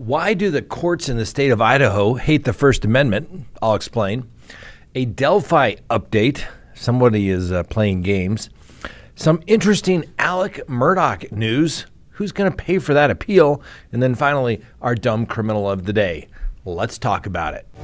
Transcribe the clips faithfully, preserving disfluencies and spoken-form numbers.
Why do the courts in the state of Idaho hate the First Amendment? I'll explain. A Delphi update. Somebody is uh, playing games. Some interesting Alec Murdaugh news. Who's going to pay for that appeal? And then finally, our dumb criminal of the day. Let's talk about it.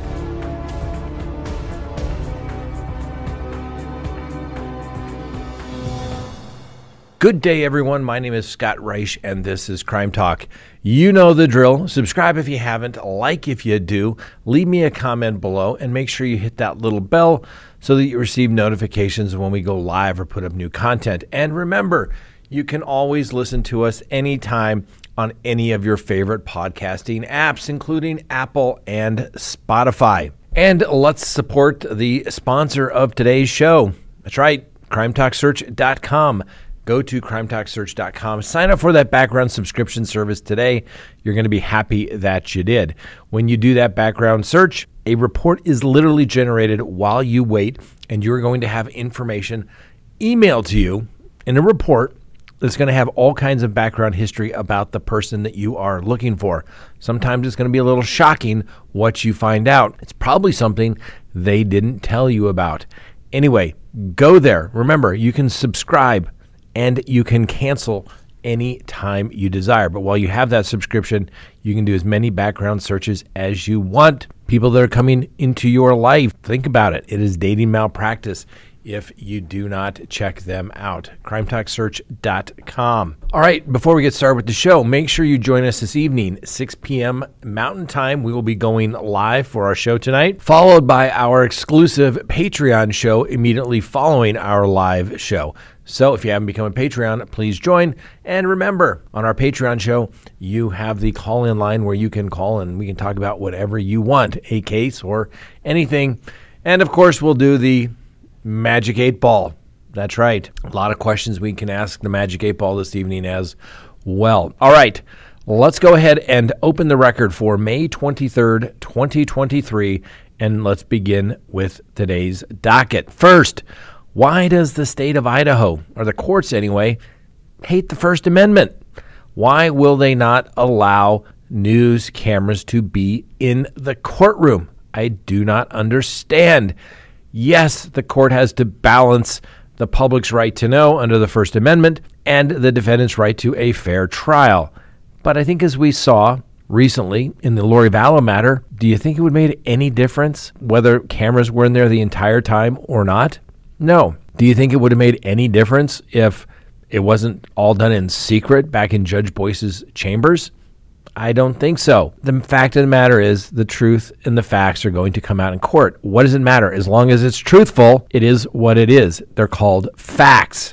Good day, everyone. My name is Scott Reich, and this is Crime Talk. You know the drill. Subscribe if you haven't, like if you do, leave me a comment below, and make sure you hit that little bell so that you receive notifications when we go live or put up new content. And remember, you can always listen to us anytime on any of your favorite podcasting apps, including Apple and Spotify. And let's support the sponsor of today's show. That's right, crime talk search dot com. Go to crime talk search dot com. Sign up for that background subscription service today. You're going to be happy that you did. When you do that background search, a report is literally generated while you wait, and you're going to have information emailed to you in a report that's going to have all kinds of background history about the person that you are looking for. Sometimes it's going to be a little shocking what you find out. It's probably something they didn't tell you about. Anyway, go there. Remember, you can subscribe and you can cancel any time you desire. But while you have that subscription, you can do as many background searches as you want. People that are coming into your life, think about it. It is dating malpractice if you do not check them out. crime talk search dot com. All right, before we get started with the show, make sure you join us this evening, six p.m. Mountain Time. We will be going live for our show tonight, followed by our exclusive Patreon show immediately following our live show. So if you haven't become a Patreon, please join. And remember, on our Patreon show, you have the call-in line where you can call and we can talk about whatever you want, a case or anything. And of course, we'll do the Magic eight Ball. That's right. A lot of questions we can ask the Magic eight Ball this evening as well. All right, let's go ahead and open the record for May twenty-third, twenty twenty-three, and let's begin with today's docket. First, why does the state of Idaho, or the courts anyway, hate the First Amendment? Why will they not allow news cameras to be in the courtroom? I do not understand. Yes, the court has to balance the public's right to know under the First Amendment and the defendant's right to a fair trial. But I think as we saw recently in the Lori Vallow matter, do you think it would have made any difference whether cameras were in there the entire time or not? No. Do you think it would have made any difference if it wasn't all done in secret back in Judge Boyce's chambers? I don't think so. The fact of the matter is the truth and the facts are going to come out in court. What does it matter? As long as it's truthful, it is what it is. They're called facts.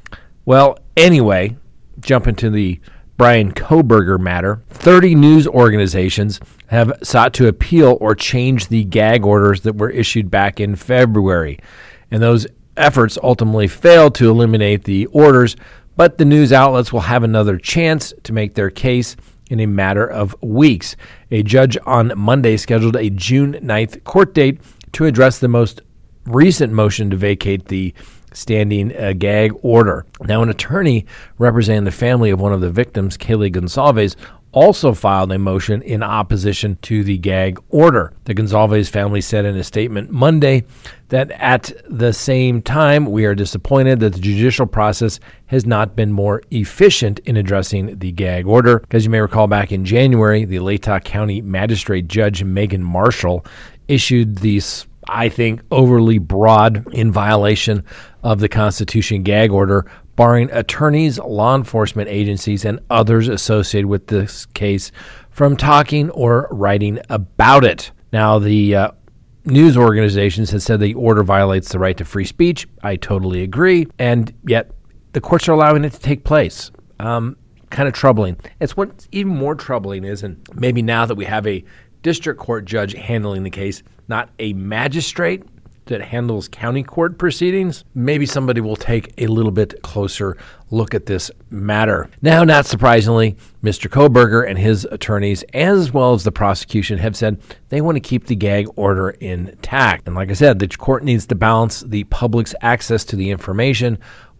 Well, anyway, jump into the Bryan Kohberger matter. thirty news organizations have sought to appeal or change the gag orders that were issued back in February. And those efforts ultimately failed to eliminate the orders, but the news outlets will have another chance to make their case in a matter of weeks. A judge on Monday scheduled a June ninth court date to address the most recent motion to vacate the standing uh, gag order. Now, an attorney representing the family of one of the victims, Kaylee Goncalves, also filed a motion in opposition to the gag order. The Goncalves family said in a statement Monday that at the same time, we are disappointed that the judicial process has not been more efficient in addressing the gag order. As you may recall, back in January, the Latah County Magistrate Judge Megan Marshall issued these, I think, overly broad, in violation of the Constitution, gag order, barring attorneys, law enforcement agencies, and others associated with this case from talking or writing about it. Now, the uh, news organizations have said the order violates the right to free speech. I totally agree. And yet the courts are allowing it to take place. Um, kind of troubling. It's what's even more troubling is, and maybe now that we have a district court judge handling the case, not a magistrate that handles county court proceedings, maybe somebody will take a little bit closer look at this matter. Now, not surprisingly, Mister Kohberger and his attorneys, as well as the prosecution, have said they want to keep the gag order intact. And like I said, the court needs to balance the public's access to the information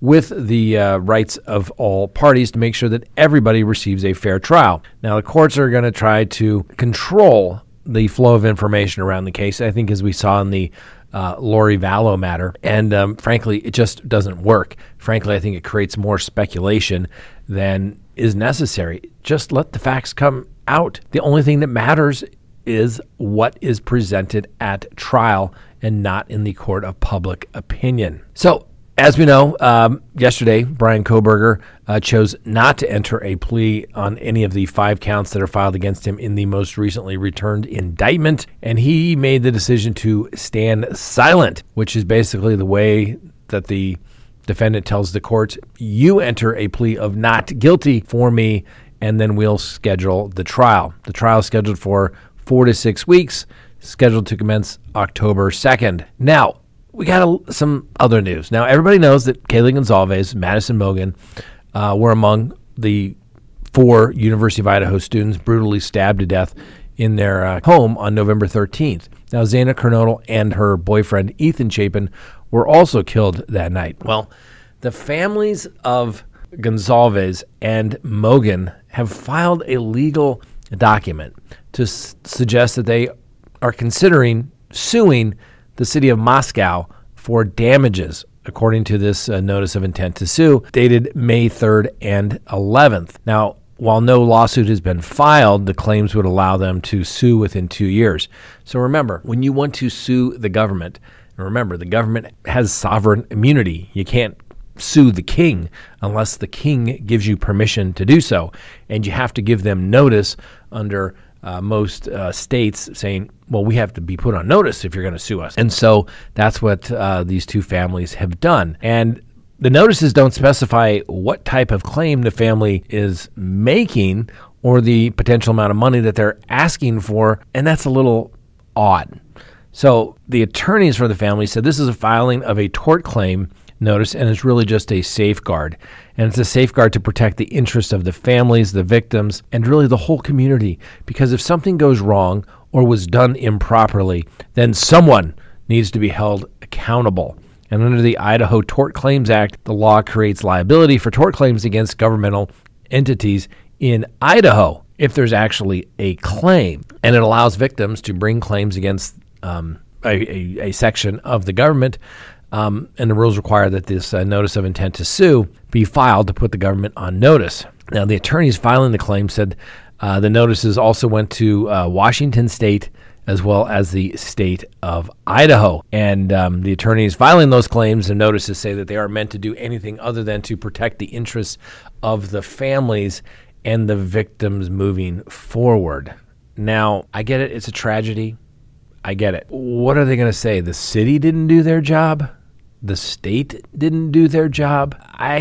with the uh, rights of all parties to make sure that everybody receives a fair trial. Now, the courts are going to try to control the flow of information around the case, I think, as we saw in the uh, Lori Vallow matter. And um, frankly, it just doesn't work. Frankly, I think it creates more speculation than is necessary. Just let the facts come out. The only thing that matters is what is presented at trial and not in the court of public opinion. So, as we know, um, yesterday, Bryan Kohberger uh, chose not to enter a plea on any of the five counts that are filed against him in the most recently returned indictment, and he made the decision to stand silent, which is basically the way that the defendant tells the court, you enter a plea of not guilty for me, and then we'll schedule the trial. The trial is scheduled for four to six weeks, scheduled to commence October second. Now, we got a, some other news. Now, everybody knows that Kaylee Goncalves, Madison Mogen, uh, were among the four University of Idaho students brutally stabbed to death in their uh, home on November thirteenth. Now, Xana Kernodle and her boyfriend, Ethan Chapin, were also killed that night. Well, the families of Goncalves and Mogen have filed a legal document to s- suggest that they are considering suing the city of Moscow for damages, according to this uh, notice of intent to sue, dated May third and eleventh. Now, while no lawsuit has been filed, the claims would allow them to sue within two years. So remember, when you want to sue the government, and remember, the government has sovereign immunity. You can't sue the king unless the king gives you permission to do so. And you have to give them notice under Uh, most uh, states saying, well, we have to be put on notice if you're going to sue us. And so that's what uh, these two families have done. And the notices don't specify what type of claim the family is making or the potential amount of money that they're asking for. And that's a little odd. So the attorneys for the family said this is a filing of a tort claim notice, and it's really just a safeguard. And it's a safeguard to protect the interests of the families, the victims, and really the whole community. Because if something goes wrong or was done improperly, then someone needs to be held accountable. And under the Idaho Tort Claims Act, the law creates liability for tort claims against governmental entities in Idaho if there's actually a claim. And it allows victims to bring claims against um, a, a, a section of the government. Um, and the rules require that this uh, notice of intent to sue be filed to put the government on notice. Now, the attorneys filing the claim said uh, the notices also went to uh, Washington State as well as the state of Idaho. And um, the attorneys filing those claims and notices say that they are meant to do anything other than to protect the interests of the families and the victims moving forward. Now, I get it. It's a tragedy. I get it. What are they going to say? The city didn't do their job? The state didn't do their job?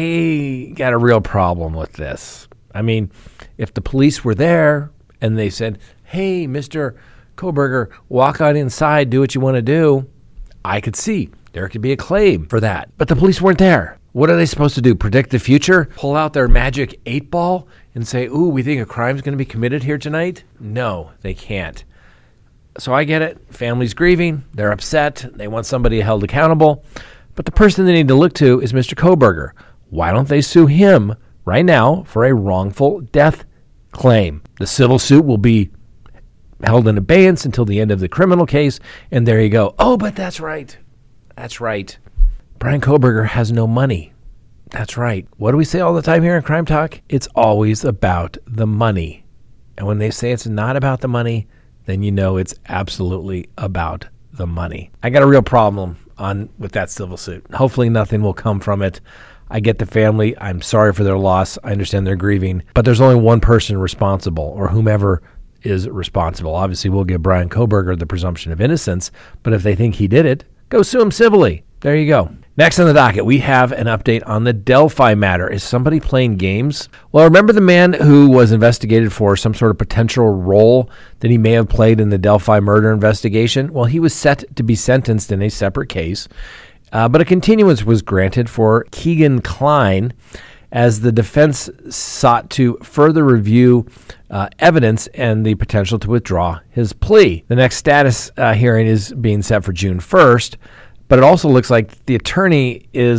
I got a real problem with this. I mean, if the police were there and they said, hey, Mister Kohberger, walk on inside, do what you want to do, I could see there could be a claim for that. But the police weren't there. What are they supposed to do? Predict the future? Pull out their magic eight ball and say, ooh, we think a crime's going to be committed here tonight? No, they can't. So I get it. Family's grieving. They're upset. They want somebody held accountable. But the person they need to look to is Mister Kohberger. Why don't they sue him right now for a wrongful death claim? The civil suit will be held in abeyance until the end of the criminal case, and there you go. Oh, but that's right. That's right. Bryan Kohberger has no money. That's right. What do we say all the time here in Crime Talk? It's always about the money. And when they say it's not about the money, then you know it's absolutely about the money. I got a real problem on with that civil suit. Hopefully nothing will come from it. I get the family. I'm sorry for their loss. I understand they're grieving. But there's only one person responsible, or whomever is responsible. Obviously, we'll give Bryan Kohberger the presumption of innocence, but if they think he did it, go sue him civilly. There you go. Next on the docket, we have an update on the Delphi matter. Is somebody playing games? Well, remember the man who was investigated for some sort of potential role that he may have played in the Delphi murder investigation? Well, he was set to be sentenced in a separate case, uh, but a continuance was granted for Keegan Klein as the defense sought to further review uh, evidence and the potential to withdraw his plea. The next status uh, hearing is being set for June first. But it also looks like the attorney is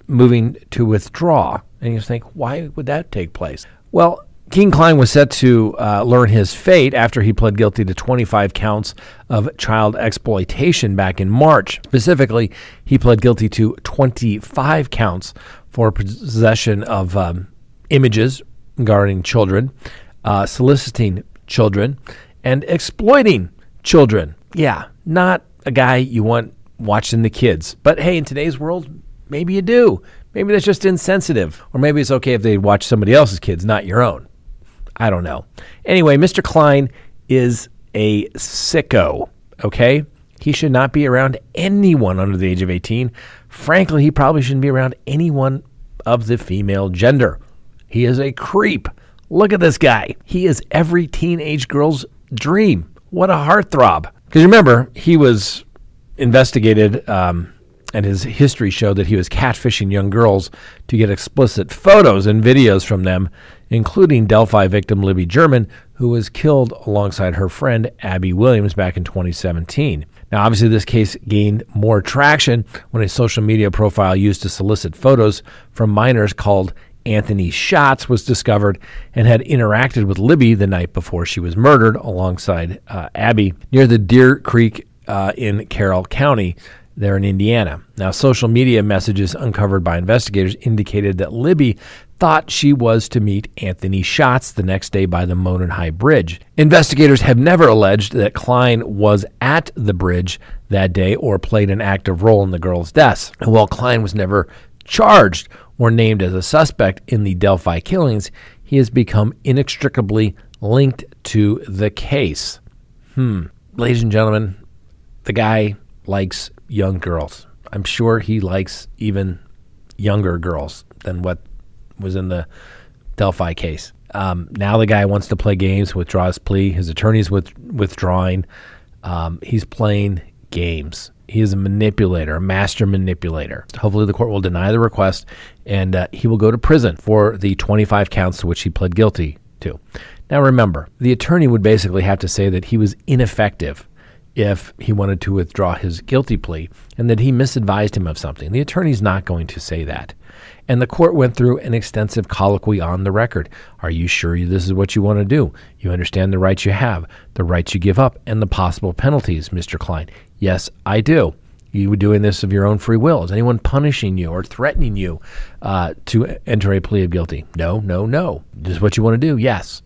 moving to withdraw. And you think, why would that take place? Well, Keaton Klein was set to uh, learn his fate after he pled guilty to twenty-five counts of child exploitation back in March. Specifically, he pled guilty to twenty-five counts for possession of um, images regarding children, uh, soliciting children, and exploiting children. Yeah, not a guy you want watching the kids. But hey, in today's world, maybe you do. Maybe that's just insensitive. Or maybe it's okay if they watch somebody else's kids, not your own. I don't know. Anyway, Mister Klein is a sicko, okay? He should not be around anyone under the age of eighteen. Frankly, he probably shouldn't be around anyone of the female gender. He is a creep. Look at this guy. He is every teenage girl's dream. What a heartthrob. Because remember, he was investigated, um, and his history showed that he was catfishing young girls to get explicit photos and videos from them, including Delphi victim Libby German, who was killed alongside her friend Abby Williams back in twenty seventeen. Now, obviously, this case gained more traction when a social media profile used to solicit photos from minors called Anthony Schatz was discovered and had interacted with Libby the night before she was murdered alongside uh, Abby near the Deer Creek uh, in Carroll County there in Indiana. Now, social media messages uncovered by investigators indicated that Libby thought she was to meet Anthony Schatz the next day by the Monon High Bridge. Investigators have never alleged that Klein was at the bridge that day or played an active role in the girls' deaths. And while Klein was never charged or named as a suspect in the Delphi killings, he has become inextricably linked to the case. Hmm. Ladies and gentlemen, the guy likes young girls. I'm sure he likes even younger girls than what was in the Delphi case. Um, now the guy wants to play games, withdraw his plea. His attorney's with, withdrawing. Um, he's playing games. He is a manipulator, a master manipulator. Hopefully the court will deny the request, and uh, he will go to prison for the twenty-five counts to which he pled guilty to. Now remember, the attorney would basically have to say that he was ineffective if he wanted to withdraw his guilty plea and that he misadvised him of something. The attorney's not going to say that. And the court went through an extensive colloquy on the record. Are you sure this is what you want to do? You understand the rights you have, the rights you give up, and the possible penalties, Mister Klein? Yes, I do. You were doing this of your own free will. Is anyone punishing you or threatening you uh, to enter a plea of guilty? No, no, no. This is what you want to do? Yes.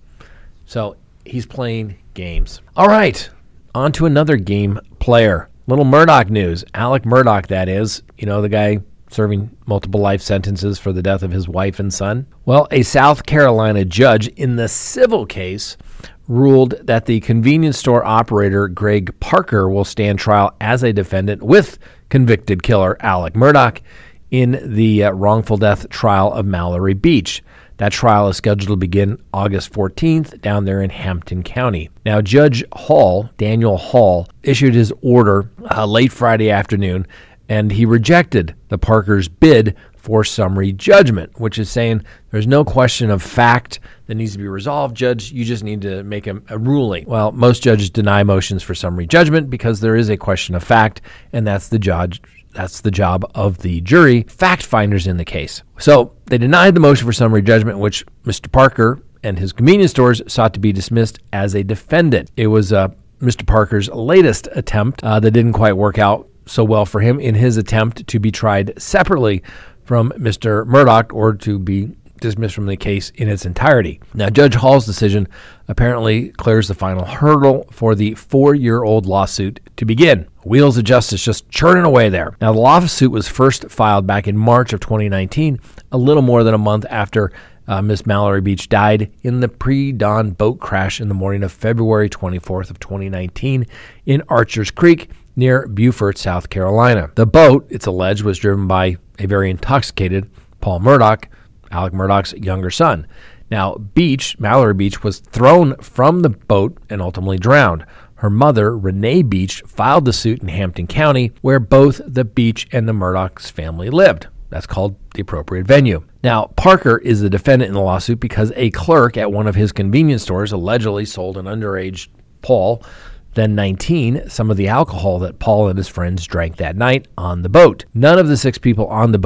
So he's playing games. All right. On to another game player. Little Murdaugh news. Alec Murdaugh, that is. You know, the guy serving multiple life sentences for the death of his wife and son. Well, a South Carolina judge in the civil case ruled that the convenience store operator Greg Parker will stand trial as a defendant with convicted killer Alec Murdaugh in the uh, wrongful death trial of Mallory Beach. That trial is scheduled to begin August fourteenth down there in Hampton County. Now, Judge Hall, Daniel Hall, issued his order uh, late Friday afternoon, and he rejected the Parker's bid for summary judgment, which is saying there's no question of fact that needs to be resolved. Judge, you just need to make a, a ruling. Well, most judges deny motions for summary judgment because there is a question of fact, and that's the judge. That's the job of the jury, fact finders in the case. So they denied the motion for summary judgment, which Mister Parker and his convenience stores sought to be dismissed as a defendant. It was uh, Mister Parker's latest attempt uh, that didn't quite work out so well for him in his attempt to be tried separately from Mister Murdaugh or to be dismissed from the case in its entirety. Now, Judge Hall's decision apparently clears the final hurdle for the four-year-old lawsuit to begin. Wheels of justice just churning away there. Now, the lawsuit was first filed back in March of twenty nineteen, a little more than a month after uh, Miss Mallory Beach died in the pre-dawn boat crash in the morning of February twenty-fourth of twenty nineteen in Archers Creek near Beaufort, South Carolina. The boat, it's alleged, was driven by a very intoxicated Paul Murdaugh, Alec Murdaugh's younger son. Now, Beach, Mallory Beach, was thrown from the boat and ultimately drowned. Her mother, Renee Beach, filed the suit in Hampton County, where both the Beach and the Murdaugh's family lived. That's called the appropriate venue. Now, Parker is the defendant in the lawsuit because a clerk at one of his convenience stores allegedly sold an underage Paul, then nineteen, some of the alcohol that Paul and his friends drank that night on the boat. None of the six people on the boat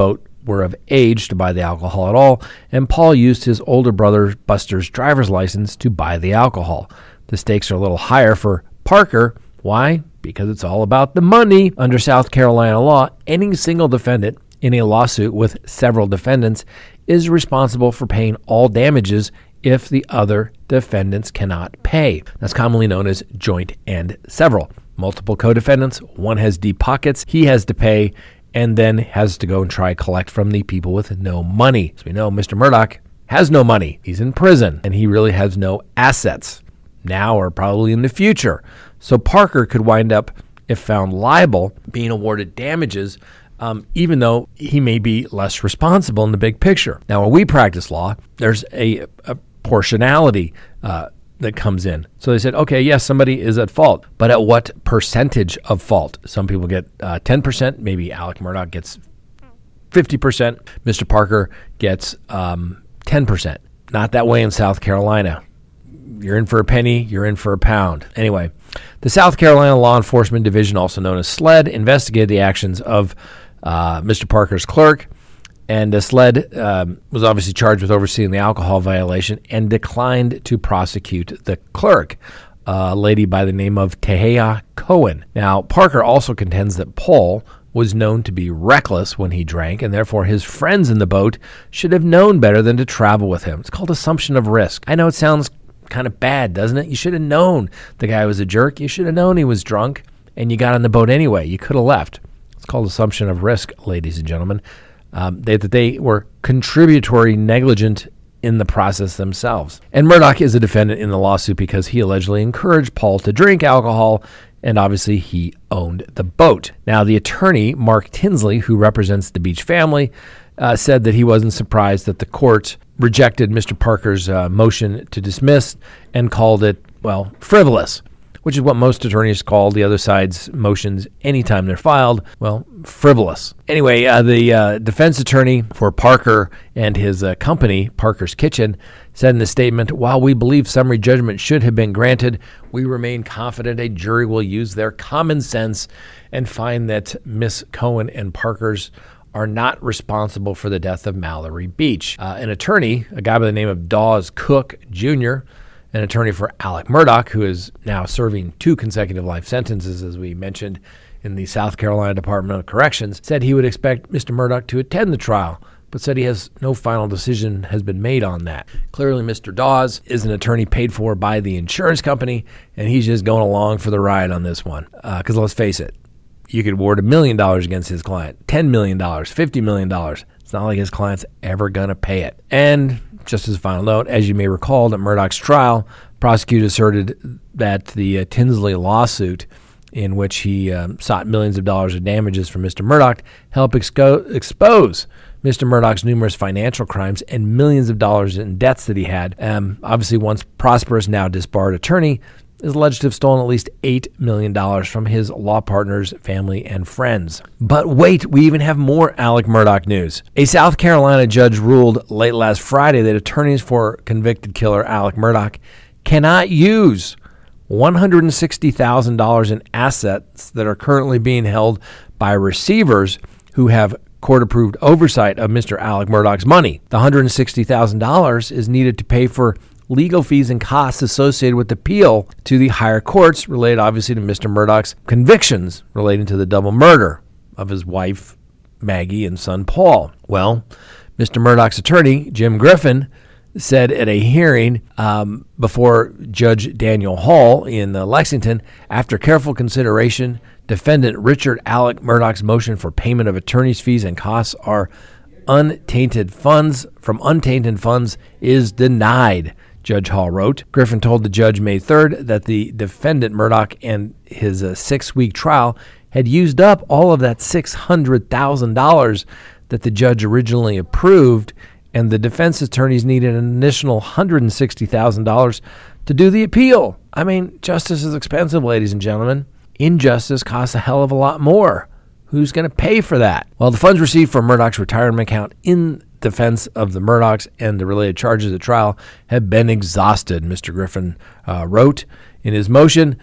were of age to buy the alcohol at all, and Paul used his older brother Buster's driver's license to buy the alcohol. The stakes are a little higher for Parker. Why? Because it's all about the money. Under South Carolina law, any single defendant in a lawsuit with several defendants is responsible for paying all damages if the other defendants cannot pay. That's commonly known as joint and several. Multiple co-defendants, one has deep pockets, he has to pay, and then has to go and try collect from the people with no money. As we know, Mister Murdaugh has no money. He's in prison, and he really has no assets now or probably in the future. So Parker could wind up, if found liable, being awarded damages, um, even though he may be less responsible in the big picture. Now, when we practice law, there's a, a portionality uh, that comes in. So they said, okay, yes, somebody is at fault, but at what percentage of fault? Some people get uh, ten percent. Maybe Alec Murdaugh gets fifty percent. Mister Parker gets um, ten percent. Not that way in South Carolina. You're in for a penny, you're in for a pound. Anyway, the South Carolina Law Enforcement Division, also known as SLED, investigated the actions of uh, Mister Parker's clerk, and uh, SLED um, was obviously charged with overseeing the alcohol violation and declined to prosecute the clerk, a lady by the name of Tahia Cohen. Now, Parker also contends that Paul was known to be reckless when he drank, and therefore his friends in the boat should have known better than to travel with him. It's called assumption of risk. I know it sounds kind of bad, doesn't it? You should have known the guy was a jerk. You should have known he was drunk, and you got on the boat anyway. You could have left. It's called assumption of risk, ladies and gentlemen. Um, they, that they were contributory negligent in the process themselves. And Murdaugh is a defendant in the lawsuit because he allegedly encouraged Paul to drink alcohol, and obviously he owned the boat. Now, the attorney, Mark Tinsley, who represents the Beach family, uh, said that he wasn't surprised that the court rejected Mister Parker's uh, motion to dismiss and called it, well, frivolous, which is what most attorneys call the other side's motions anytime they're filed, well, frivolous. Anyway, uh, the uh, defense attorney for Parker and his uh, company, Parker's Kitchen, said in the statement, while we believe summary judgment should have been granted, we remain confident a jury will use their common sense and find that Miss Cohen and Parker's are not responsible for the death of Mallory Beach. Uh, an attorney, a guy by the name of Dawes Cook Junior, an attorney for Alec Murdaugh, who is now serving two consecutive life sentences, as we mentioned, in the South Carolina Department of Corrections, said he would expect Mister Murdaugh to attend the trial, but said he has no final decision has been made on that. Clearly, Mister Dawes is an attorney paid for by the insurance company, and he's just going along for the ride on this one. Because uh, let's face it, you could award a million dollars against his client, ten million dollars, fifty million dollars. It's not like his client's ever going to pay it. And just as a final note, as you may recall, at Murdaugh's trial, prosecutors asserted that the uh, Tinsley lawsuit, in which he um, sought millions of dollars of damages from Mister Murdaugh, helped exco- expose Mister Murdaugh's numerous financial crimes and millions of dollars in debts that he had. Um, obviously, once prosperous, now disbarred attorney is alleged to have stolen at least eight million dollars from his law partners, family, and friends. But wait, we even have more Alec Murdaugh news. A South Carolina judge ruled late last Friday that attorneys for convicted killer Alec Murdaugh cannot use one hundred sixty thousand dollars in assets that are currently being held by receivers who have court-approved oversight of Mister Alec Murdaugh's money. The one hundred sixty thousand dollars is needed to pay for legal fees and costs associated with appeal to the higher courts related obviously to Mister Murdaugh's convictions relating to the double murder of his wife, Maggie, and son, Paul. Well, Mister Murdaugh's attorney, Jim Griffin, said at a hearing um, before Judge Daniel Hall in uh, Lexington, after careful consideration, defendant Richard Alec Murdaugh's motion for payment of attorney's fees and costs are untainted funds from untainted funds is denied. Judge Hall wrote. Griffin told the judge May third that the defendant, Murdaugh, and his uh, six-week trial had used up all of that six hundred thousand dollars that the judge originally approved, and the defense attorneys needed an additional one hundred sixty thousand dollars to do the appeal. I mean, justice is expensive, ladies and gentlemen. Injustice costs a hell of a lot more. Who's going to pay for that? Well, the funds received from Murdaugh's retirement account in defense of the Murdaughs and the related charges at trial have been exhausted, Mister Griffin uh, wrote in his motion.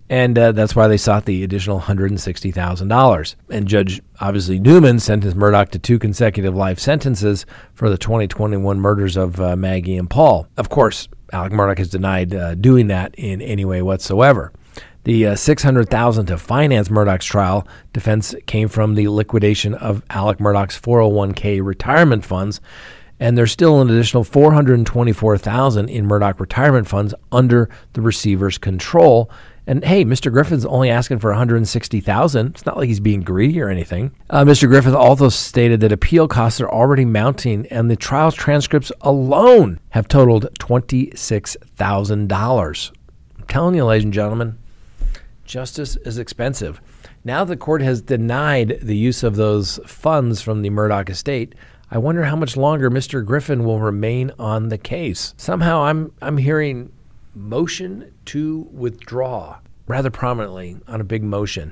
And uh, that's why they sought the additional one hundred sixty thousand dollars. And Judge, obviously, Newman sentenced Murdaugh to two consecutive life sentences for the twenty twenty-one murders of uh, Maggie and Paul. Of course, Alec Murdaugh has denied uh, doing that in any way whatsoever. The uh, six hundred thousand dollars to finance Murdaugh's trial defense came from the liquidation of Alec Murdaugh's four oh one k retirement funds, and there's still an additional four hundred twenty-four thousand dollars in Murdaugh retirement funds under the receiver's control. And hey, Mister Griffin's only asking for one hundred sixty thousand dollars. It's not like he's being greedy or anything. Uh, Mister Griffin also stated that appeal costs are already mounting, and the trial transcripts alone have totaled twenty-six thousand dollars. I'm telling you, ladies and gentlemen, justice is expensive. Now the court has denied the use of those funds from the Murdaugh estate. I wonder how much longer Mister Griffin will remain on the case. Somehow I'm I'm hearing motion to withdraw rather prominently on a big motion.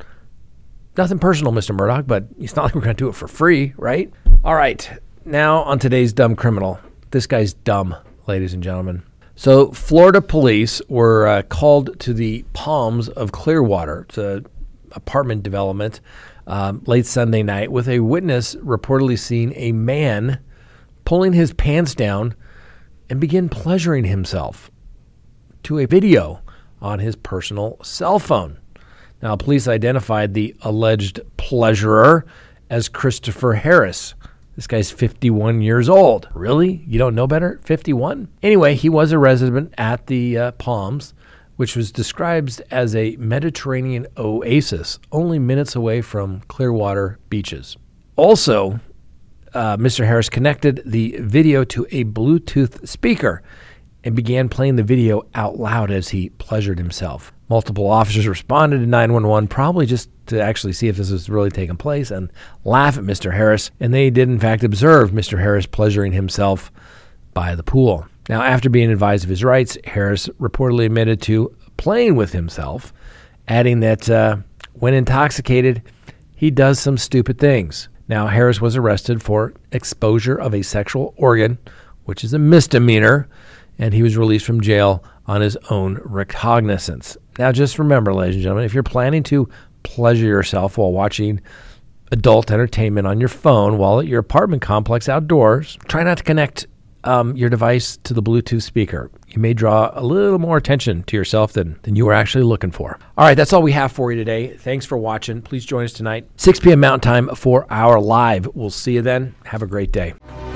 Nothing personal, Mister Murdaugh, but it's not like we're going to do it for free, right? All right, now on today's Dumb Criminal. This guy's dumb, ladies and gentlemen. So Florida police were uh, called to the Palms of Clearwater. It's an apartment development um, late Sunday night with a witness reportedly seeing a man pulling his pants down and begin pleasuring himself to a video on his personal cell phone. Now, police identified the alleged pleasurer as Christopher Harris. This guy's fifty-one years old. Really? You don't know better? fifty-one? Anyway, he was a resident at the uh, Palms, which was described as a Mediterranean oasis, only minutes away from Clearwater beaches. Also, uh, Mister Harris connected the video to a Bluetooth speaker and began playing the video out loud as he pleasured himself. Multiple officers responded to nine one one, probably just to actually see if this was really taking place and laugh at Mister Harris. And they did, in fact, observe Mister Harris pleasuring himself by the pool. Now, after being advised of his rights, Harris reportedly admitted to playing with himself, adding that uh, when intoxicated, he does some stupid things. Now, Harris was arrested for exposure of a sexual organ, which is a misdemeanor, and he was released from jail on his own recognizance. Now, just remember, ladies and gentlemen, if you're planning to pleasure yourself while watching adult entertainment on your phone while at your apartment complex outdoors, try not to connect um, your device to the Bluetooth speaker. You may draw a little more attention to yourself than, than you were actually looking for. All right, that's all we have for you today. Thanks for watching. Please join us tonight, six p.m. Mountain Time for our live. We'll see you then. Have a great day.